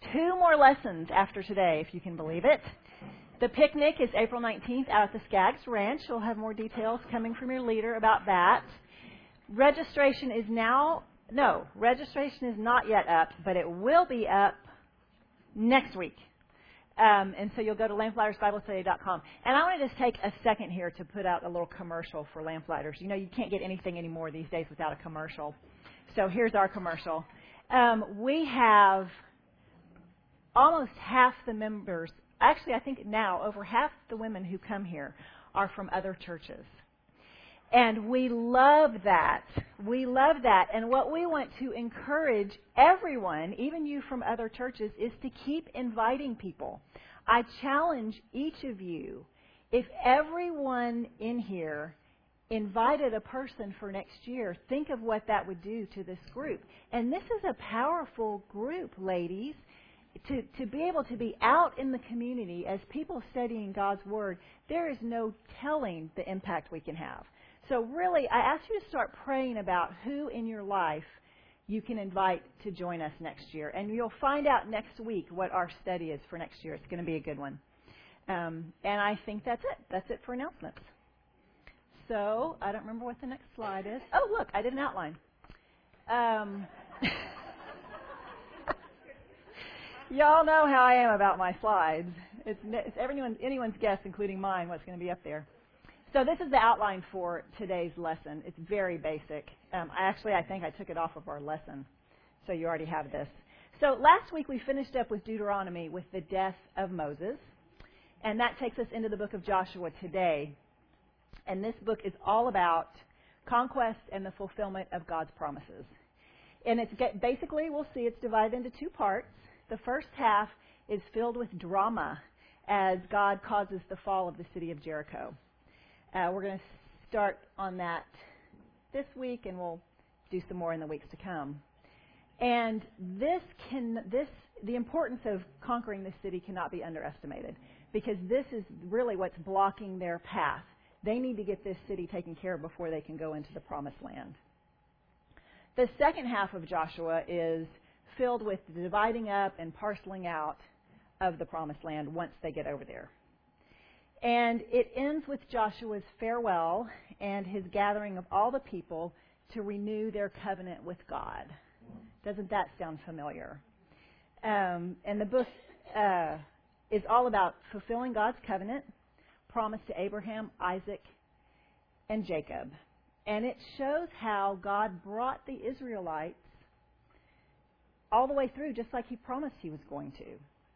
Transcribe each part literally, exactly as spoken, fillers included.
two more lessons after today, if you can believe it. The picnic is April nineteenth out at the Skaggs Ranch. We'll have more details coming from your leader about that. Registration is now, no, registration is not yet up, but it will be up next week. Um, and so you'll go to lamplighter's bible study dot com. And I want to just take a second here to put out a little commercial for Lamplighters. You know, you can't get anything anymore these days without a commercial. So here's our commercial. Um, we have almost half the members, actually I think now over half the women who come here are from other churches. And we love that. We love that. And what we want to encourage everyone, even you from other churches, is to keep inviting people. I challenge each of you, if everyone in here invited a person for next year, think of what that would do to this group. And this is a powerful group, ladies. To, to be able to be out in the community as people studying God's Word, there is no telling the impact we can have. So really, I ask you to start praying about who in your life you can invite to join us next year. And you'll find out next week what our study is for next year. It's going to be a good one. Um, and I think that's it. That's it for announcements. So I don't remember what the next slide is. Oh, look, I did an outline. Um, y'all know how I am about my slides. It's, it's everyone, anyone's guess, including mine, what's going to be up there. So this is the outline for today's lesson. It's very basic. Um, I actually, I think I took it off of our lesson, so you already have this. So last week we finished up with Deuteronomy with the death of Moses, and that takes us into the book of Joshua today. And this book is all about conquest and the fulfillment of God's promises. And it's get, basically, we'll see, it's divided into two parts. The first half is filled with drama as God causes the fall of the city of Jericho. Uh, we're going to start on that this week, and we'll do some more in the weeks to come. And this can, this, the importance of conquering this city cannot be underestimated, because this is really what's blocking their path. They need to get this city taken care of before they can go into the promised land. The second half of Joshua is filled with the dividing up and parceling out of the promised land once they get over there. And it ends with Joshua's farewell and his gathering of all the people to renew their covenant with God. Doesn't that sound familiar? Um, and the book uh, is all about fulfilling God's covenant promised to Abraham, Isaac, and Jacob. And it shows how God brought the Israelites all the way through, just like He promised He was going to.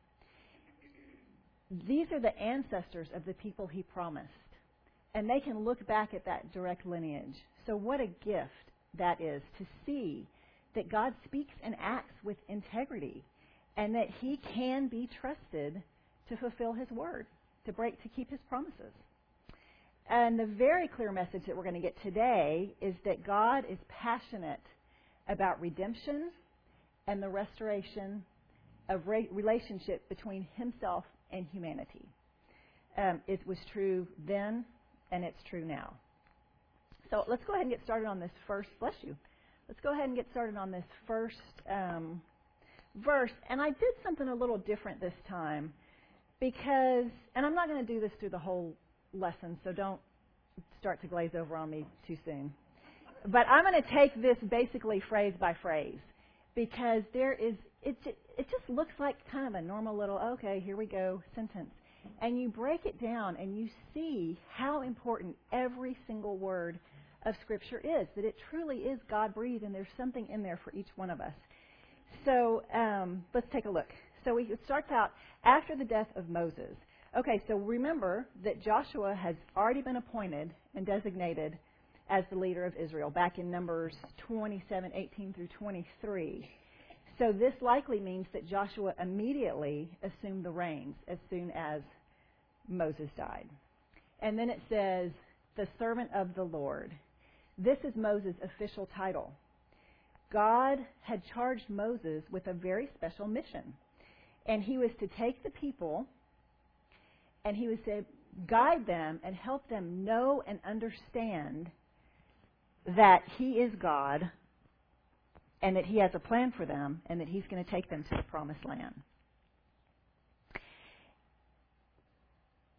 These are the ancestors of the people He promised. And they can look back at that direct lineage. So what a gift that is to see that God speaks and acts with integrity and that He can be trusted to fulfill His word, to break, to keep His promises. And the very clear message that we're going to get today is that God is passionate about redemption and the restoration of re- relationship between Himself and humanity. Um, it was true then, and it's true now. So let's go ahead and get started on this first, bless you. Let's go ahead and get started on this first um, verse. And I did something a little different this time because, and I'm not going to do this through the whole lesson, so don't start to glaze over on me too soon. But I'm going to take this basically phrase by phrase because there is, it, it just looks like kind of a normal little, okay, here we go, sentence. And you break it down and you see how important every single word of Scripture is, that it truly is God-breathed and there's something in there for each one of us. So um, let's take a look. So we, it starts out after the death of Moses. Okay, so remember that Joshua has already been appointed and designated as the leader of Israel back in Numbers twenty-seven, eighteen through twenty-three. So this likely means that Joshua immediately assumed the reins as soon as Moses died. And then it says, the servant of the Lord. This is Moses' official title. God had charged Moses with a very special mission. And he was to take the people and he was to guide them and help them know and understand that He is God and that He has a plan for them and that He's going to take them to the promised land.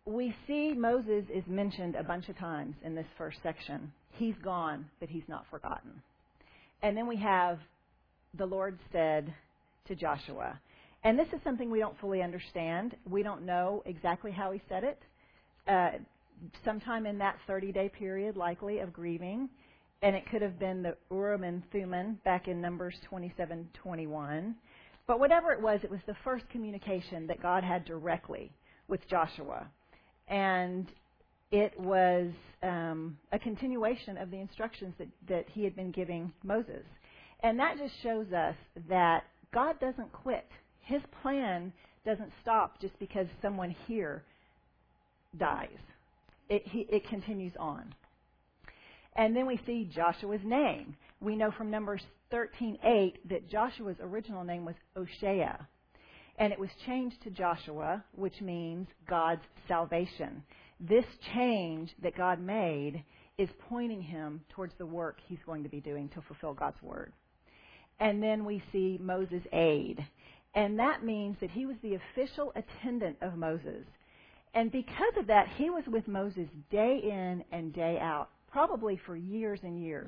we see Moses is mentioned a bunch of times in this first section. He's gone, but he's not forgotten. And then we have the Lord said to Joshua. And this is something we don't fully understand. We don't know exactly how he said it. Uh, sometime in that thirty-day period, likely, of grieving. And it could have been the Urim and Thummim back in Numbers twenty-seven twenty-one. But whatever it was, it was the first communication that God had directly with Joshua. And it was um, a continuation of the instructions that, that he had been giving Moses. And that just shows us that God doesn't quit. His plan doesn't stop just because someone here dies. It, he, it continues on. And then we see Joshua's name. We know from Numbers thirteen eight that Joshua's original name was Oshea. And it was changed to Joshua, which means God's salvation. This change that God made is pointing him towards the work he's going to be doing to fulfill God's word. And then we see Moses' aide. And that means that he was the official attendant of Moses. And because of that, he was with Moses day in and day out, probably for years and years.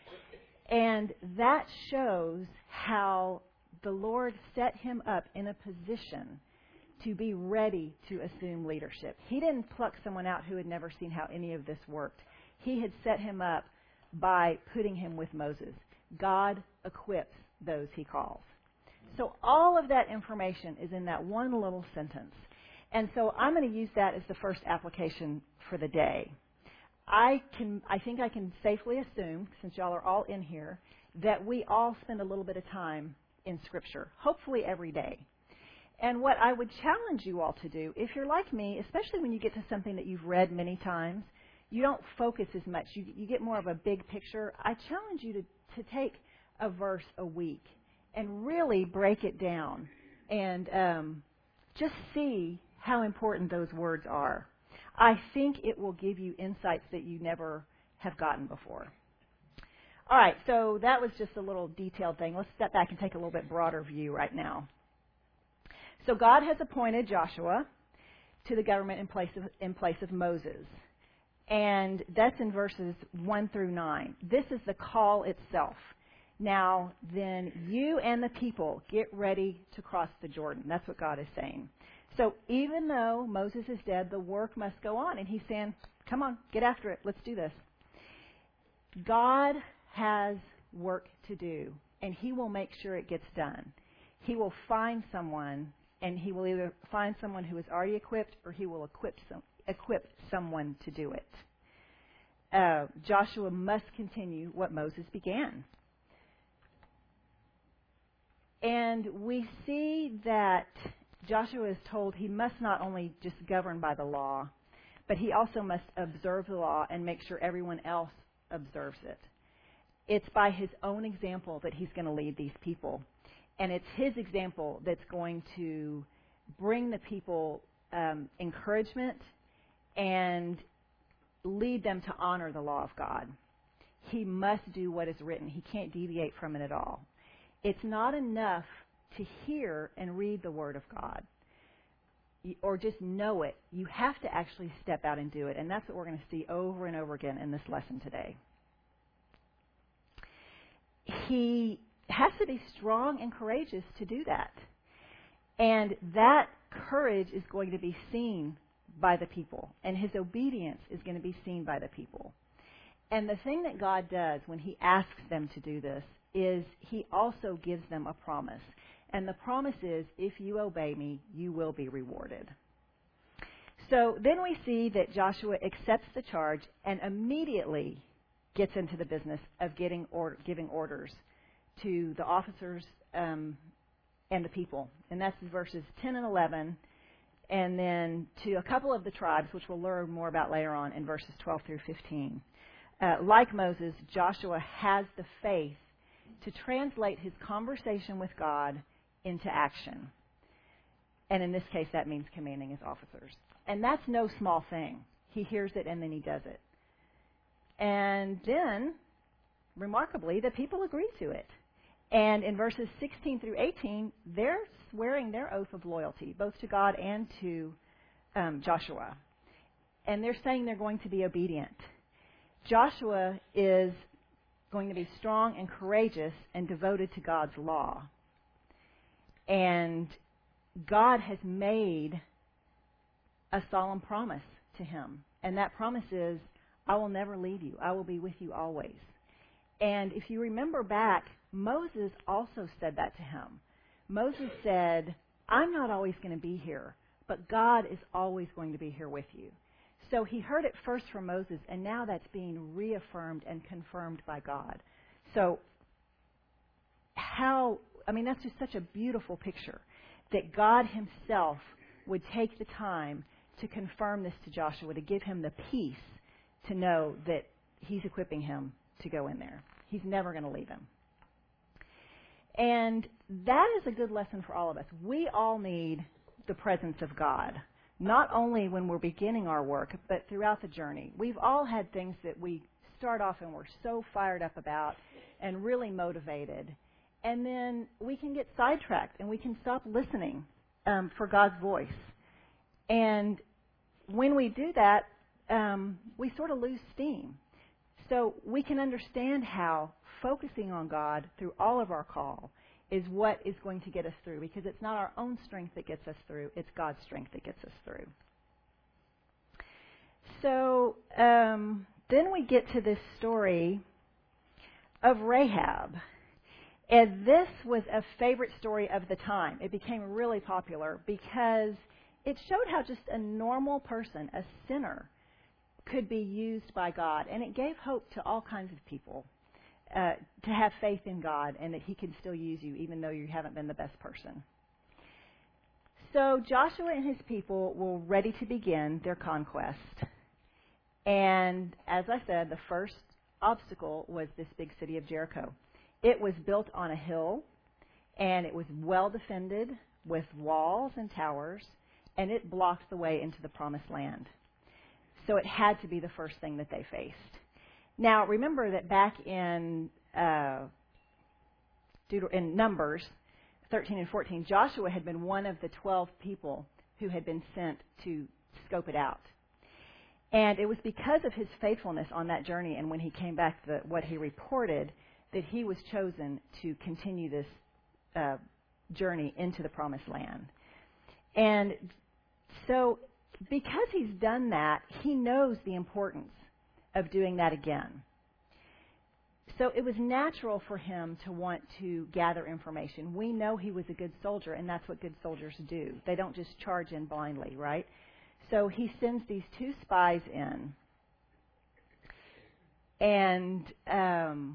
And that shows how the Lord set him up in a position to be ready to assume leadership. He didn't pluck someone out who had never seen how any of this worked. He had set him up by putting him with Moses. God equips those he calls. So all of that information is in that one little sentence. And so I'm going to use that as the first application for the day. I can, I think I can safely assume, since y'all are all in here, that we all spend a little bit of time in Scripture, hopefully every day. And what I would challenge you all to do, if you're like me, especially when you get to something that you've read many times, you don't focus as much. You, you get more of a big picture. I challenge you to, to take a verse a week and really break it down and um, just see how important those words are. I think it will give you insights that you never have gotten before. All right, so that was just a little detailed thing. Let's step back and take a little bit broader view right now. So God has appointed Joshua to the government in place of, in place of Moses. And that's in verses one through nine. This is the call itself. Now, then you and the people get ready to cross the Jordan. That's what God is saying. So even though Moses is dead, the work must go on. And he's saying, come on, get after it. Let's do this. God has work to do, and he will make sure it gets done. He will find someone, and he will either find someone who is already equipped, or he will equip some, equip someone to do it. Uh, Joshua must continue what Moses began. And we see that Joshua is told he must not only just govern by the law, but he also must observe the law and make sure everyone else observes it. It's by his own example that he's going to lead these people. And it's his example that's going to bring the people um, encouragement and lead them to honor the law of God. He must do what is written. He can't deviate from it at all. It's not enough to hear and read the Word of God or just know it. You have to actually step out and do it. And that's what we're going to see over and over again in this lesson today. He has to be strong and courageous to do that. And that courage is going to be seen by the people. And his obedience is going to be seen by the people. And the thing that God does when he asks them to do this is he also gives them a promise. And the promise is, if you obey me, you will be rewarded. So then we see that Joshua accepts the charge and immediately gets into the business of getting or, giving orders to the officers um, and the people. And that's verses ten and eleven. And then to a couple of the tribes, which we'll learn more about later on in verses twelve through fifteen. Uh, like Moses, Joshua has the faith to translate his conversation with God into action. And in this case, that means commanding his officers. And that's no small thing. He hears it and then he does it. And then, remarkably, the people agree to it. And in verses sixteen through eighteen, they're swearing their oath of loyalty, both to God and to um, Joshua. and they're saying they're going to be obedient. Joshua is going to be strong and courageous and devoted to God's law. And God has made a solemn promise to him. And that promise is, I will never leave you. I will be with you always. And if you remember back, Moses also said that to him. Moses said, I'm not always going to be here, but God is always going to be here with you. So he heard it first from Moses, and now that's being reaffirmed and confirmed by God. So how, I mean, that's just such a beautiful picture that God himself would take the time to confirm this to Joshua, to give him the peace to know that he's equipping him to go in there. He's never going to leave him. And that is a good lesson for all of us. We all need the presence of God, not only when we're beginning our work, but throughout the journey. We've all had things that we start off and we're so fired up about and really motivated. And then we can get sidetracked and we can stop listening um, for God's voice. And when we do that, um, we sort of lose steam. So we can understand how focusing on God through all of our call is what is going to get us through, because it's not our own strength that gets us through, it's God's strength that gets us through. So um, then we get to this story of Rahab. And this was a favorite story of the time. It became really popular because it showed how just a normal person, a sinner, could be used by God. And it gave hope to all kinds of people uh, to have faith in God and that he can still use you even though you haven't been the best person. So Joshua and his people were ready to begin their conquest. And as I said, the first obstacle was this big city of Jericho. It was built on a hill, and it was well defended with walls and towers, and it blocked the way into the promised land. So it had to be the first thing that they faced. Now, remember that back in uh, in Numbers thirteen and fourteen, Joshua had been one of the twelve people who had been sent to scope it out. And it was because of his faithfulness on that journey, and when he came back, the, what he reported, that he was chosen to continue this uh, journey into the promised land. And so because he's done that, he knows the importance of doing that again. So it was natural for him to want to gather information. We know he was a good soldier, and that's what good soldiers do. They don't just charge in blindly, right? So he sends these two spies in. And um,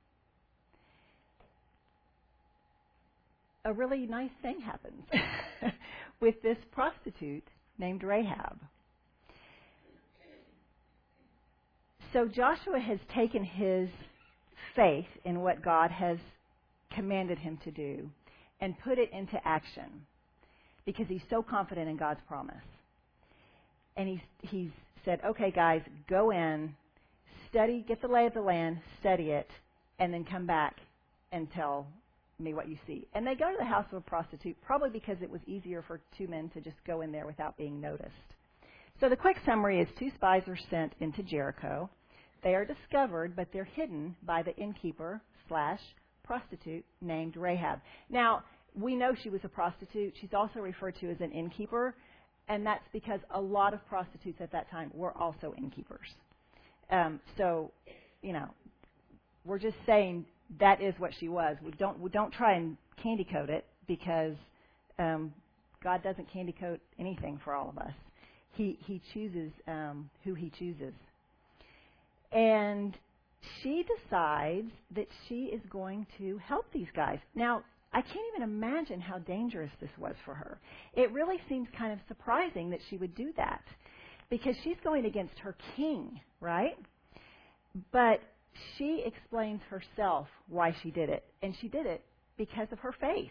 a really nice thing happens with this prostitute named Rahab. So Joshua has taken his faith in what God has commanded him to do and put it into action because he's so confident in God's promise. And he's, he's said, okay, guys, go in, study, get the lay of the land, study it, and then come back and tell me what you see. And they go to the house of a prostitute, probably because it was easier for two men to just go in there without being noticed. So the quick summary is two spies are sent into Jericho. They are discovered, but they're hidden by the innkeeper slash prostitute named Rahab. Now, we know she was a prostitute. She's also referred to as an innkeeper, and that's because a lot of prostitutes at that time were also innkeepers. Um, so, you know, we're just saying that is what she was. We don't we don't try and candy coat it because um, God doesn't candy coat anything for all of us. He he chooses um, who he chooses. And she decides that she is going to help these guys. Now, I can't even imagine how dangerous this was for her. It really seems kind of surprising that she would do that because she's going against her king, right? But she explains herself why she did it, and she did it because of her faith.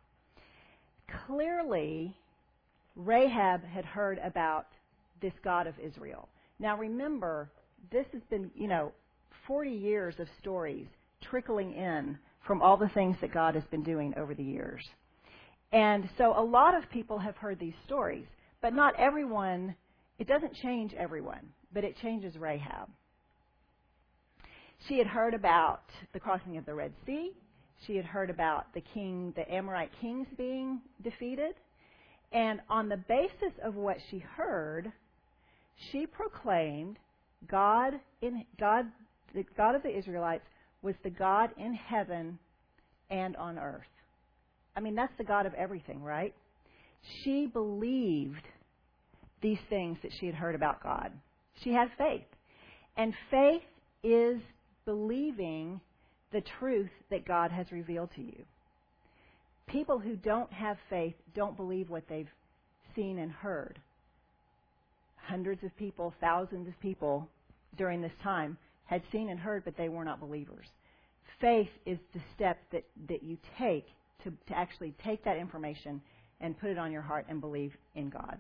Clearly, Rahab had heard about this God of Israel. Now, remember, this has been, you know, forty years of stories trickling in from all the things that God has been doing over the years. And so a lot of people have heard these stories, but not everyone It doesn't change everyone, but it changes Rahab. She had heard about the crossing of the Red Sea. She had heard about the king, the Amorite kings being defeated. And on the basis of what she heard, she proclaimed God in God, the God of the Israelites was the God in heaven and on earth. I mean, that's the God of everything, right? She believed these things that she had heard about God. She had faith. And faith is believing the truth that God has revealed to you. People who don't have faith don't believe what they've seen and heard. Hundreds of people, thousands of people during this time had seen and heard, but they were not believers. Faith is the step that, that you take to, to actually take that information and put it on your heart and believe in God.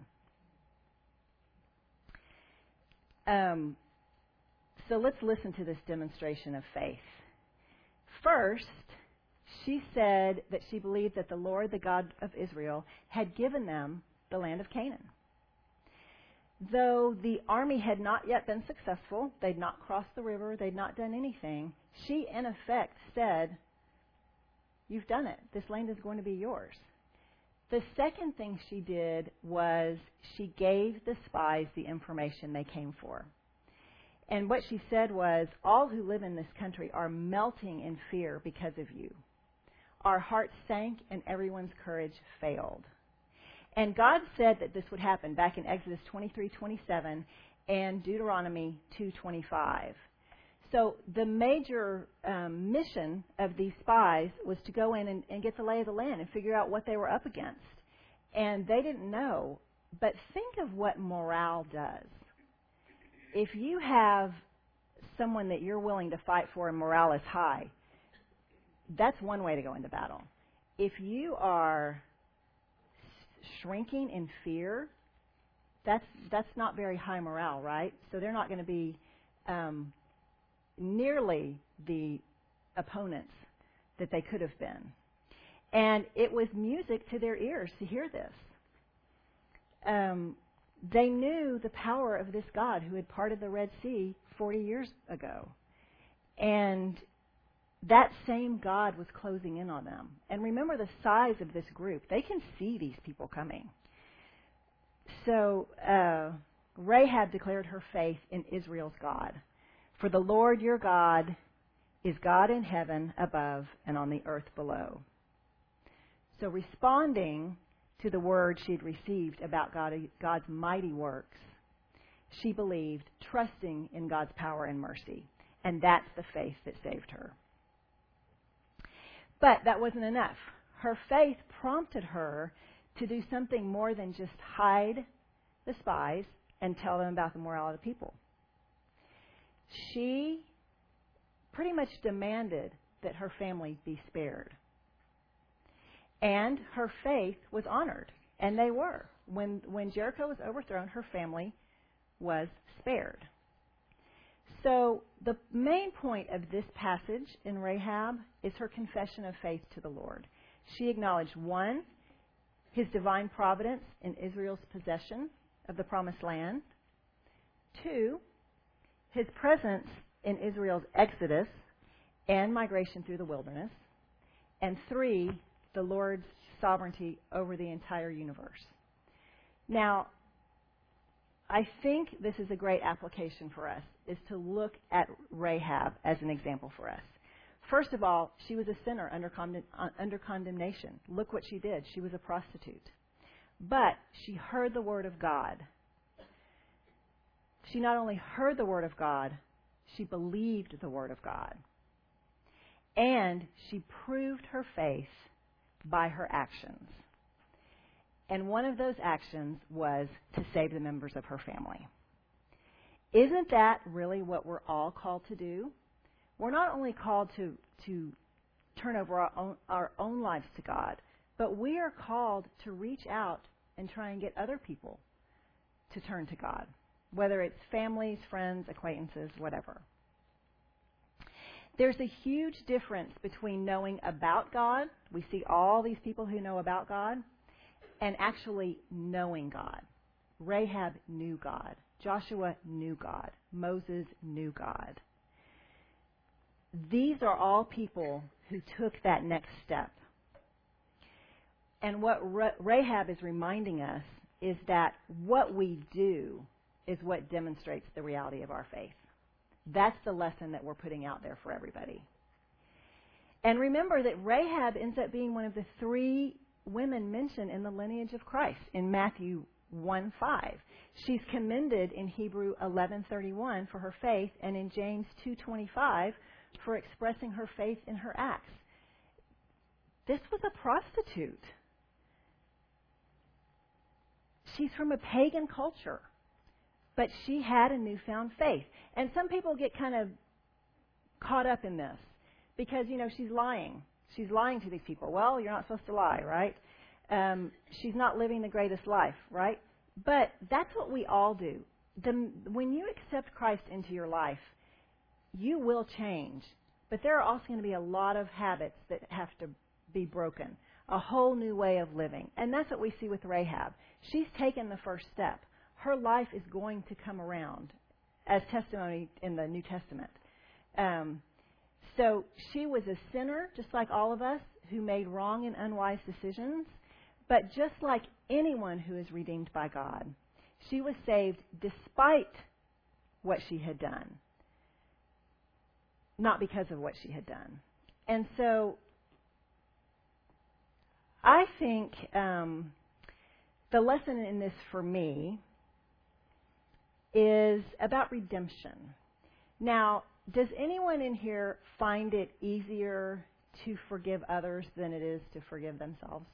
Um, so let's listen to this demonstration of faith. First, she said that she believed that the Lord, the God of Israel, had given them the land of Canaan. Though the army had not yet been successful, they'd not crossed the river, they'd not done anything, she in effect said, you've done it. This land is going to be yours. The second thing she did was she gave the spies the information they came for. And what she said was, all who live in this country are melting in fear because of you. Our hearts sank and everyone's courage failed. And God said that this would happen back in Exodus twenty-three twenty-seven and Deuteronomy two twenty-five. So the major um, mission of these spies was to go in and, and get the lay of the land and figure out what they were up against. And they didn't know. But think of what morale does. If you have someone that you're willing to fight for and morale is high, that's one way to go into battle. If you are shrinking in fear, that's that's not very high morale, right? So they're not going to be um, nearly the opponents that they could have been. And it was music to their ears to hear this. Um, they knew the power of this God who had parted the Red Sea forty years ago. And that same God was closing in on them. And remember the size of this group. They can see these people coming. So uh, Rahab declared her faith in Israel's God. For the Lord your God is God in heaven above and on the earth below. So responding to the word she'd received about God, God's mighty works, she believed, trusting in God's power and mercy. And that's the faith that saved her. But that wasn't enough. Her faith prompted her to do something more than just hide the spies and tell them about the morale of the people. She pretty much demanded that her family be spared. And her faith was honored. And they were. When, when Jericho was overthrown, her family was spared. So the main point of this passage in Rahab is her confession of faith to the Lord. She acknowledged, one, His divine providence in Israel's possession of the promised land. Two, His presence in Israel's exodus and migration through the wilderness. And three, the Lord's sovereignty over the entire universe. Now, I think this is a great application for us, is to look at Rahab as an example for us. First of all, she was a sinner under, con- under condemnation. Look what she did. She was a prostitute. But she heard the word of God. She not only heard the word of God, she believed the word of God. And she proved her faith by her actions. And one of those actions was to save the members of her family. Isn't that really what we're all called to do? We're not only called to, to turn over our own, our own lives to God, but we are called to reach out and try and get other people to turn to God, whether it's families, friends, acquaintances, whatever. There's a huge difference between knowing about God. We see all these people who know about God, and actually knowing God. Rahab knew God. Joshua knew God. Moses knew God. These are all people who took that next step. And what Rahab is reminding us is that what we do is what demonstrates the reality of our faith. That's the lesson that we're putting out there for everybody. And remember that Rahab ends up being one of the three women mentioned in the lineage of Christ in Matthew one five. She's commended in Hebrew eleven thirty-one for her faith, and in James two twenty-five for expressing her faith in her acts. This was a prostitute. She's from a pagan culture, but she had a newfound faith. And some people get kind of caught up in this because, you know, she's lying. She's lying to these people. Well, you're not supposed to lie, right? Um, she's not living the greatest life, right? But that's what we all do. The, when you accept Christ into your life, you will change. But there are also going to be a lot of habits that have to be broken. A whole new way of living. And that's what we see with Rahab. She's taken the first step. Her life is going to come around as testimony in the New Testament. Um, so she was a sinner, just like all of us, who made wrong and unwise decisions. But just like anyone who is redeemed by God, she was saved despite what she had done, not because of what she had done. And so I think um, the lesson in this for me is about redemption. Now, does anyone in here find it easier to forgive others than it is to forgive themselves?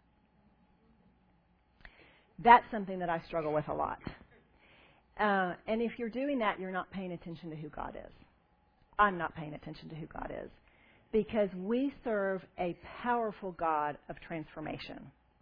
That's something that I struggle with a lot. Uh, and if you're doing that, you're not paying attention to who God is. I'm not paying attention to who God is. Because we serve a powerful God of transformation.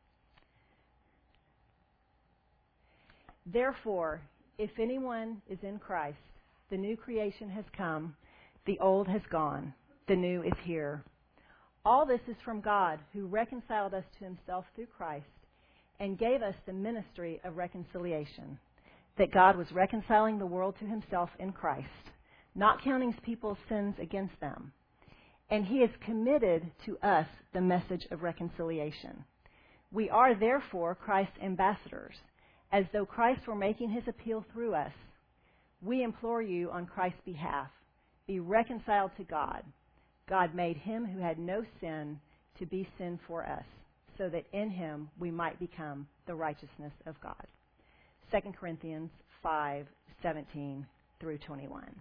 Therefore, if anyone is in Christ, the new creation has come, the old has gone, the new is here. All this is from God, who reconciled us to himself through Christ and gave us the ministry of reconciliation, that God was reconciling the world to himself in Christ, not counting people's sins against them. And he has committed to us the message of reconciliation. We are therefore Christ's ambassadors, as though Christ were making his appeal through us. We implore you on Christ's behalf, be reconciled to God. God made him who had no sin to be sin for us, so that in him we might become the righteousness of God. Second Corinthians five seventeen through twenty-one.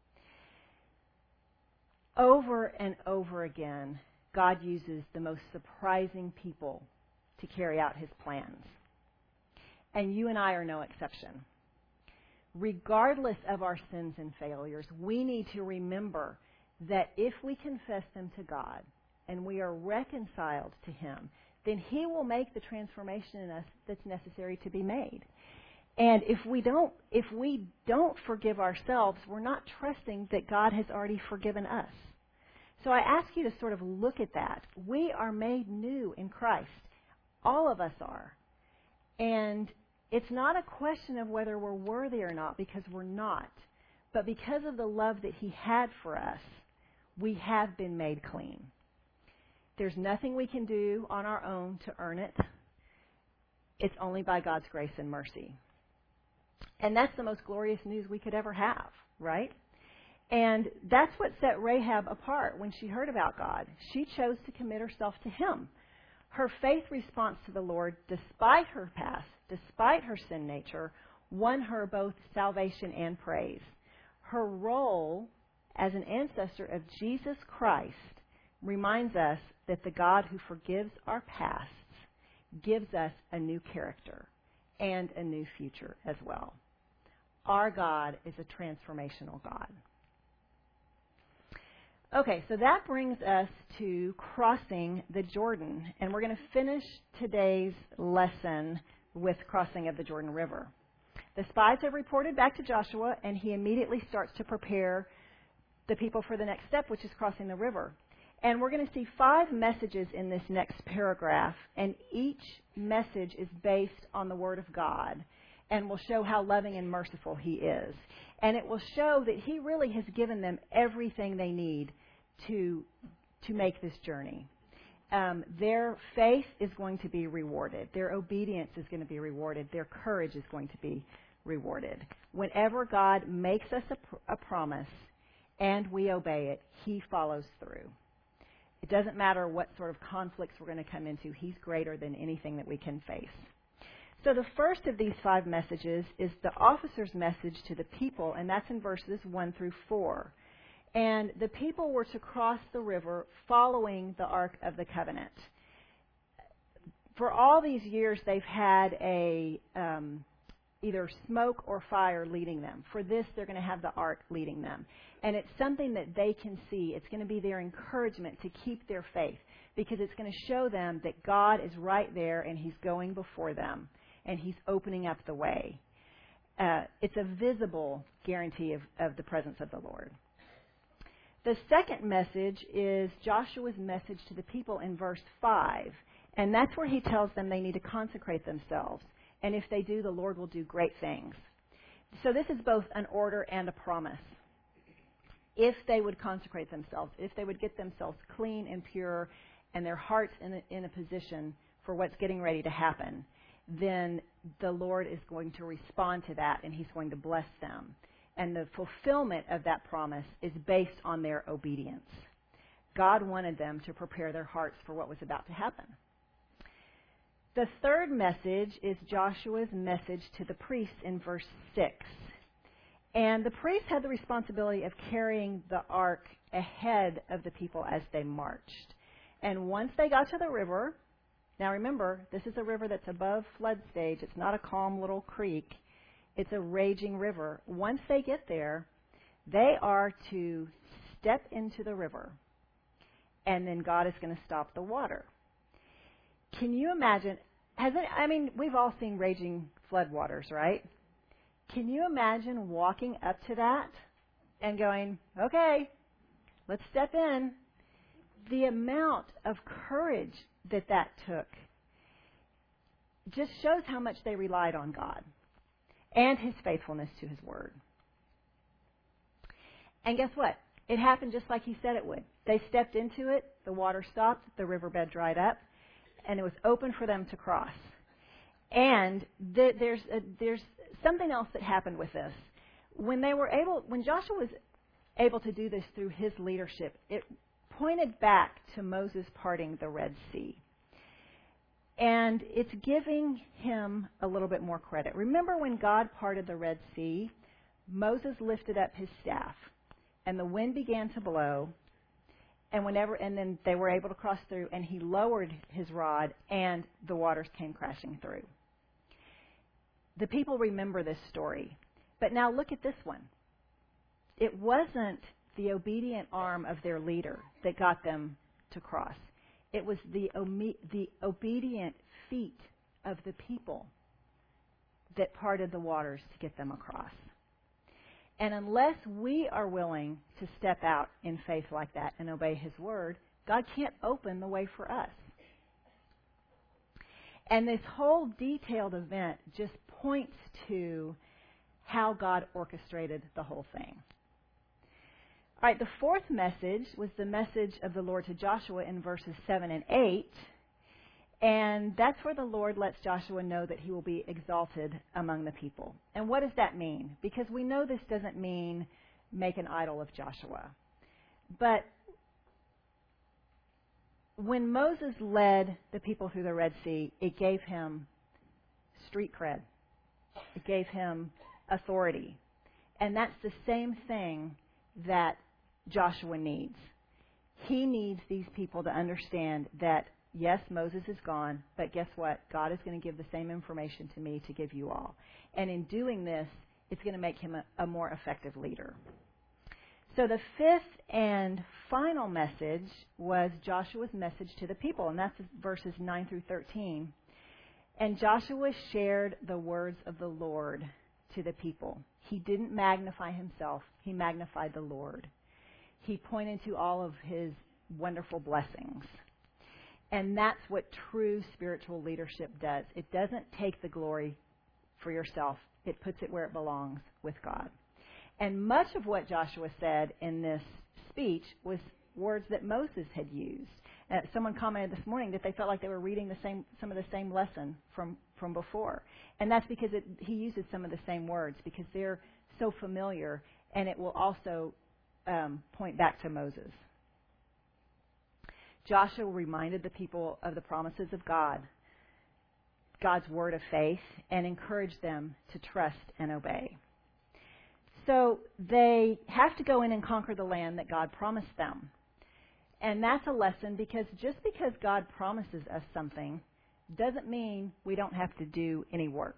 Over and over again, God uses the most surprising people to carry out his plans. And you and I are no exception. Regardless of our sins and failures, we need to remember that if we confess them to God and we are reconciled to him, then he will make the transformation in us that's necessary to be made. And if we don't, if we don't forgive ourselves, we're not trusting that God has already forgiven us. So I ask you to sort of look at that. We are made new in Christ. All of us are. And it's not a question of whether we're worthy or not, because we're not. But because of the love that he had for us, we have been made clean. There's nothing we can do on our own to earn it. It's only by God's grace and mercy. And that's the most glorious news we could ever have, right? And that's what set Rahab apart when she heard about God. She chose to commit herself to him. Her faith response to the Lord, despite her past, despite her sin nature, won her both salvation and praise. Her role as an ancestor of Jesus Christ reminds us that the God who forgives our pasts gives us a new character and a new future as well. Our God is a transformational God. Okay, so that brings us to crossing the Jordan. And we're going to finish today's lesson with crossing of the Jordan River. The spies have reported back to Joshua, and he immediately starts to prepare the people for the next step, which is crossing the river. And we're going to see five messages in this next paragraph, and each message is based on the Word of God. and will show how loving and merciful He is. And it will show that He really has given them everything they need to, to make this journey. Um, their faith is going to be rewarded. Their obedience is going to be rewarded. Their courage is going to be rewarded. Whenever God makes us a, pr- a promise and we obey it, He follows through. It doesn't matter what sort of conflicts we're going to come into. He's greater than anything that we can face. So the first of these five messages is the officer's message to the people, and that's in verses one through four. And the people were to cross the river following the Ark of the Covenant. For all these years, they've had a um, either smoke or fire leading them. For this, they're going to have the Ark leading them. And it's something that they can see. It's going to be their encouragement to keep their faith, because it's going to show them that God is right there and He's going before them and He's opening up the way. Uh, it's a visible guarantee of, of the presence of the Lord. The second message is Joshua's message to the people in verse five. And that's where he tells them they need to consecrate themselves. And if they do, the Lord will do great things. So this is both an order and a promise. If they would consecrate themselves, if they would get themselves clean and pure and their hearts in a, in a position for what's getting ready to happen, then the Lord is going to respond to that and He's going to bless them. And the fulfillment of that promise is based on their obedience. God wanted them to prepare their hearts for what was about to happen. The third message is Joshua's message to the priests in verse six. And the priests had the responsibility of carrying the ark ahead of the people as they marched. And once they got to the river, now remember, this is a river that's above flood stage. It's not a calm little creek. It's a raging river. Once they get there, they are to step into the river, and then God is going to stop the water. Can you imagine? Has it, I mean, we've all seen raging floodwaters, right? Can you imagine walking up to that and going, okay, let's step in? The amount of courage that that took just shows how much they relied on God and His faithfulness to His word. And guess what? It happened just like He said it would. They stepped into it, the water stopped, the riverbed dried up, and it was open for them to cross. And th- there's a, there's something else that happened with this. When they were able, when Joshua was able to do this through his leadership, it pointed back to Moses parting the Red Sea. And it's giving him a little bit more credit. Remember when God parted the Red Sea, Moses lifted up his staff, and the wind began to blow, and whenever, and then they were able to cross through, and he lowered his rod, and the waters came crashing through. The people remember this story. But now look at this one. It wasn't the obedient arm of their leader that got them to cross. It was the, ome- the obedient feet of the people that parted the waters to get them across. And unless we are willing to step out in faith like that and obey His word, God can't open the way for us. And this whole detailed event just points to how God orchestrated the whole thing. All right, the fourth message was the message of the Lord to Joshua in verses seven and eight. And that's where the Lord lets Joshua know that he will be exalted among the people. And what does that mean? Because we know this doesn't mean make an idol of Joshua. But when Moses led the people through the Red Sea, it gave him street cred. It gave him authority. And that's the same thing that Joshua needs. He needs these people to understand that, yes, Moses is gone, but guess what? God is going to give the same information to me to give you all. And in doing this, it's going to make him a, a more effective leader. So the fifth and final message was Joshua's message to the people, and that's verses nine through thirteen. And Joshua shared the words of the Lord to the people. He didn't magnify himself. He magnified the Lord. He pointed to all of His wonderful blessings. And that's what true spiritual leadership does. It doesn't take the glory for yourself. It puts it where it belongs, with God. And much of what Joshua said in this speech was words that Moses had used. Uh, someone commented this morning that they felt like they were reading the same, some of the same lesson from, from before. And that's because it, he uses some of the same words, because they're so familiar, and it will also um, point back to Moses. Joshua reminded the people of the promises of God, God's word of faith, and encouraged them to trust and obey. So they have to go in and conquer the land that God promised them. And that's a lesson, because just because God promises us something doesn't mean we don't have to do any work.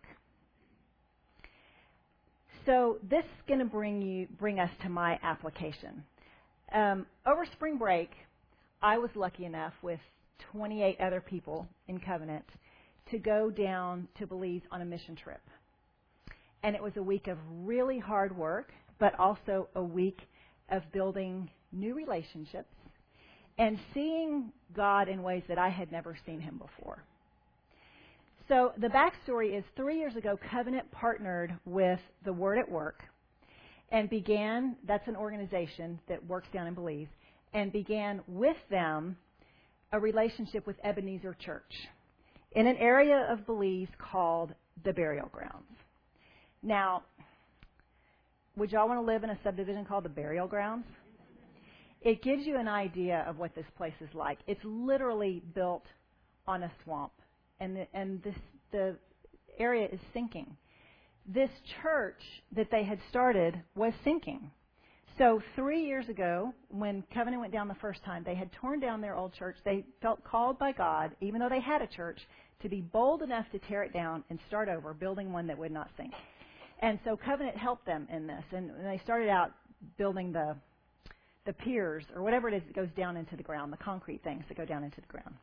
So this is going to bring you, bring us to my application. Um, over spring break, I was lucky enough with twenty-eight other people in Covenant to go down to Belize on a mission trip. And it was a week of really hard work, but also a week of building new relationships and seeing God in ways that I had never seen him before. So the backstory is three years ago, Covenant partnered with the Word at Work and began, that's an organization that works down in Belize, and began with them a relationship with Ebenezer Church in an area of Belize called the Burial Grounds. Now, would y'all want to live in a subdivision called the Burial Grounds? It gives you an idea of what this place is like. It's literally built on a swamp, and the, and this the area is sinking. This church that they had started was sinking. So three years ago, when Covenant went down the first time, they had torn down their old church. They felt called by God, even though they had a church, to be bold enough to tear it down and start over, building one that would not sink. And so Covenant helped them in this. And they started out building the the piers, or whatever it is that goes down into the ground, the concrete things that go down into the ground.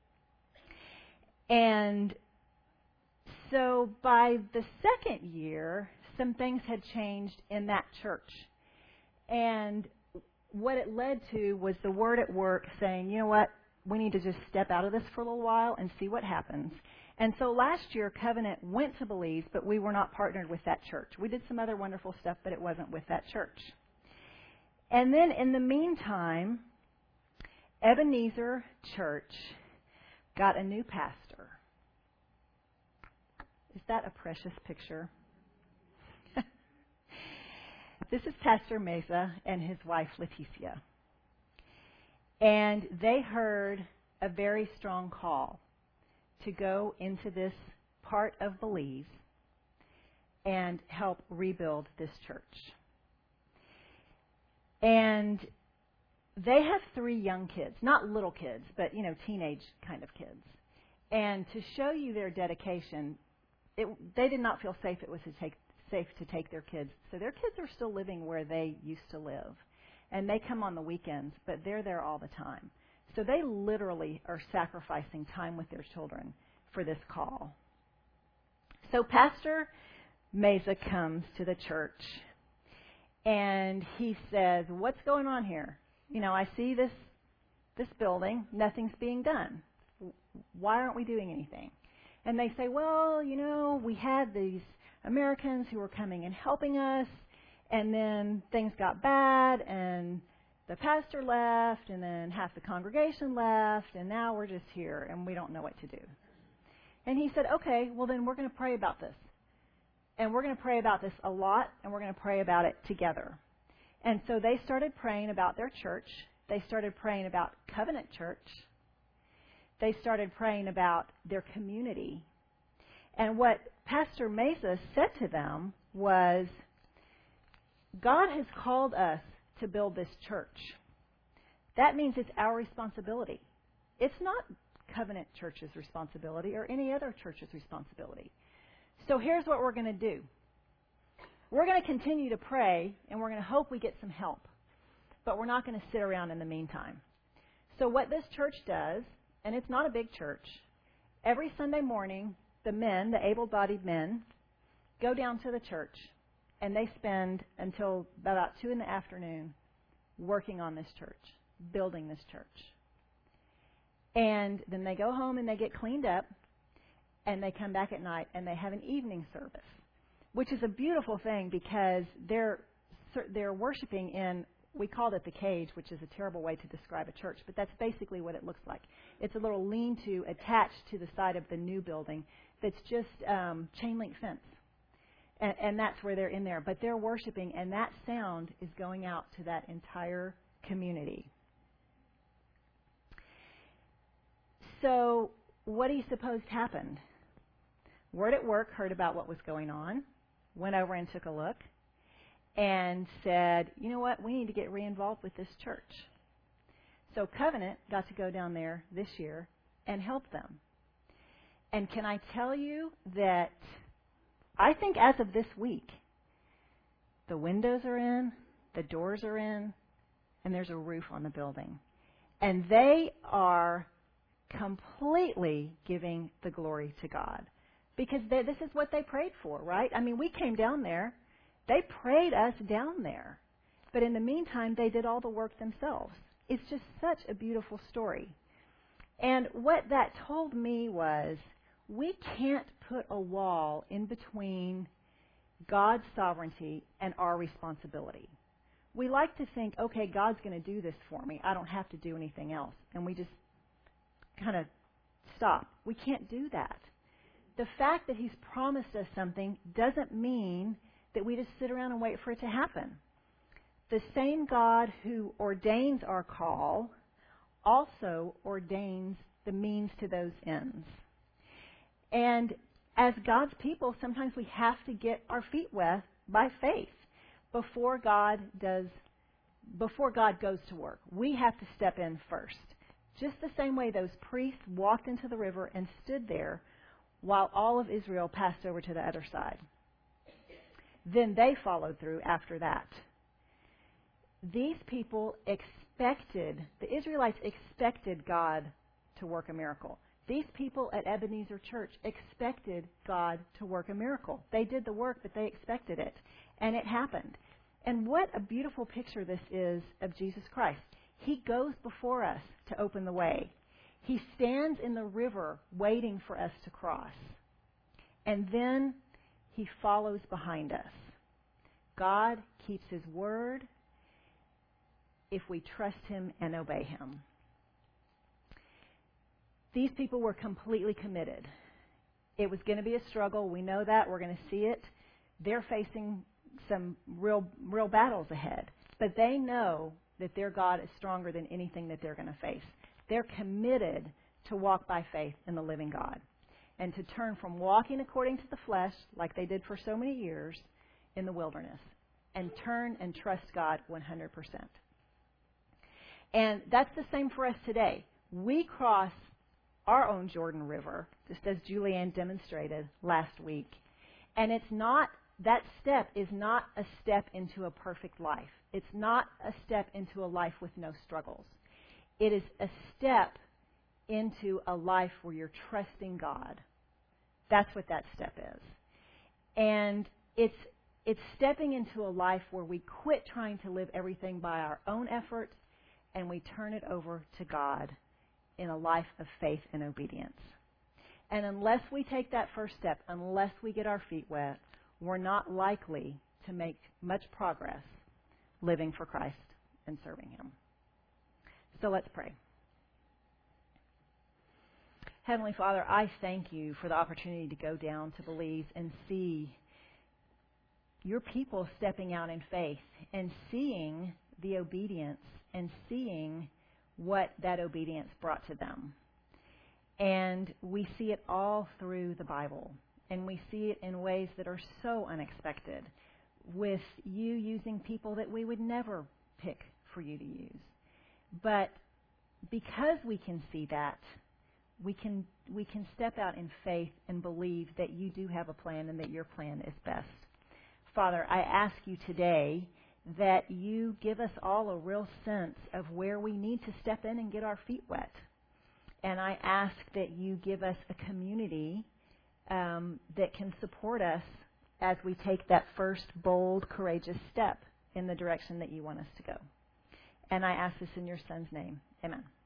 And so by the second year, some things had changed in that church. And what it led to was the Word at Work saying, you know what, we need to just step out of this for a little while and see what happens. And so last year, Covenant went to Belize, but we were not partnered with that church. We did some other wonderful stuff, but it wasn't with that church. And then in the meantime, Ebenezer Church got a new pastor. Is that a precious picture? This is Pastor Mesa and his wife, Leticia. And they heard a very strong call to go into this part of Belize and help rebuild this church. And they have three young kids, not little kids, but, you know, teenage kind of kids. And to show you their dedication, it, they did not feel safe it was to take, safe to take their kids. So their kids are still living where they used to live. And they come on the weekends, but they're there all the time. So they literally are sacrificing time with their children for this call. So Pastor Mesa comes to the church, and he says, what's going on here? You know, I see this this building, nothing's being done. Why aren't we doing anything? And they say, well, you know, we had these Americans who were coming and helping us, and then things got bad, and the pastor left, and then half the congregation left, and now we're just here, and we don't know what to do. And he said, okay, well, then we're going to pray about this. And we're going to pray about this a lot, and we're going to pray about it together. And so they started praying about their church. They started praying about Covenant Church. They started praying about their community. And what Pastor Mesa said to them was, God has called us to build this church. That means it's our responsibility. It's not Covenant Church's responsibility or any other church's responsibility. So here's what we're going to do. We're going to continue to pray, and we're going to hope we get some help. But we're not going to sit around in the meantime. So what this church does, and it's not a big church, every Sunday morning, the men, the able-bodied men, go down to the church, and they spend until about two in the afternoon working on this church, building this church. And then they go home and they get cleaned up, and they come back at night and they have an evening service, which is a beautiful thing because they're they're worshiping in, we called it the cage, which is a terrible way to describe a church, but that's basically what it looks like. It's a little lean-to attached to the side of the new building that's just um, chain link fence. And, and that's where they're in there. But they're worshiping, and that sound is going out to that entire community. So what do you suppose happened? Word at Work heard about what was going on, went over and took a look, and said, you know what, we need to get re-involved with this church. So Covenant got to go down there this year and help them. And can I tell you that I think as of this week, the windows are in, the doors are in, and there's a roof on the building. And they are completely giving the glory to God. Because they, this is what they prayed for, right? I mean, we came down there. They prayed us down there. But in the meantime, they did all the work themselves. It's just such a beautiful story. And what that told me was, we can't put a wall in between God's sovereignty and our responsibility. We like to think, okay, God's going to do this for me. I don't have to do anything else. And we just kind of stop. We can't do that. The fact that He's promised us something doesn't mean that we just sit around and wait for it to happen. The same God who ordains our call also ordains the means to those ends. And as God's people, sometimes we have to get our feet wet by faith before God does, before God goes to work. We have to step in first. Just the same way those priests walked into the river and stood there while all of Israel passed over to the other side. Then they followed through after that. These people expected, the Israelites expected God to work a miracle. These people at Ebenezer Church expected God to work a miracle. They did the work, but they expected it. And it happened. And what a beautiful picture this is of Jesus Christ. He goes before us to open the way. He stands in the river waiting for us to cross. And then He follows behind us. God keeps His word if we trust Him and obey Him. These people were completely committed. It was going to be a struggle. We know that. We're going to see it. They're facing some real, real battles ahead. But they know that their God is stronger than anything that they're going to face. They're committed to walk by faith in the living God and to turn from walking according to the flesh, like they did for so many years in the wilderness, and turn and trust God one hundred percent. And that's the same for us today. We cross our own Jordan River, just as Julianne demonstrated last week. And it's not, that step is not a step into a perfect life. It's not a step into a life with no struggles. It is a step into a life where you're trusting God. That's what that step is. And it's it's stepping into a life where we quit trying to live everything by our own effort and we turn it over to God in a life of faith and obedience. And unless we take that first step, unless we get our feet wet, we're not likely to make much progress living for Christ and serving Him. So let's pray. Heavenly Father, I thank You for the opportunity to go down to Belize and see Your people stepping out in faith and seeing the obedience and seeing what that obedience brought to them. And we see it all through the Bible. And we see it in ways that are so unexpected, with You using people that we would never pick for You to use. But because we can see that, we can we can step out in faith and believe that You do have a plan and that Your plan is best. Father, I ask You today that You give us all a real sense of where we need to step in and get our feet wet. And I ask that You give us a community um, that can support us as we take that first bold, courageous step in the direction that You want us to go. And I ask this in Your Son's name. Amen.